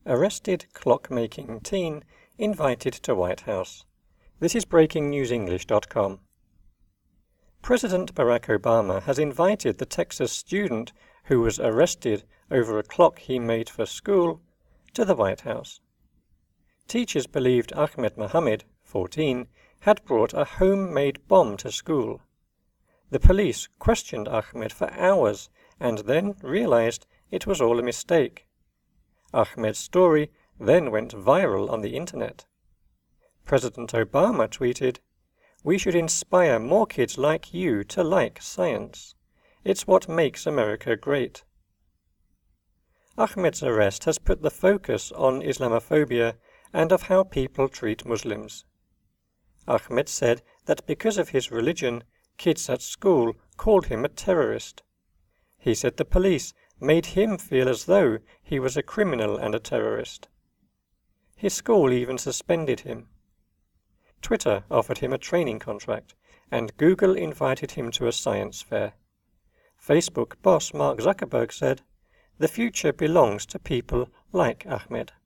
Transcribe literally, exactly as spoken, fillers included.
Arrested clock-making teen invited to White House. This is breaking news english dot com. President Barack Obama has invited the Texas student who was arrested over a clock he made for school to the White House. Teachers believed Ahmed Mohammed, fourteen, had brought a homemade bomb to school. The police questioned Ahmed for hours and then realized it was all a mistake. Ahmed's story then went viral on the internet. President Obama tweeted, "We should inspire more kids like you to like science. It's what makes America great." Ahmed's arrest has put the focus on Islamophobia and of how people treat Muslims. Ahmed said that because of his religion, kids at school called him a terrorist. He said the police made him feel as though he was a criminal and a terrorist. His school even suspended him. Twitter offered him a training contract, and Google invited him to a science fair. Facebook boss Mark Zuckerberg said, "The future belongs to people like Ahmed."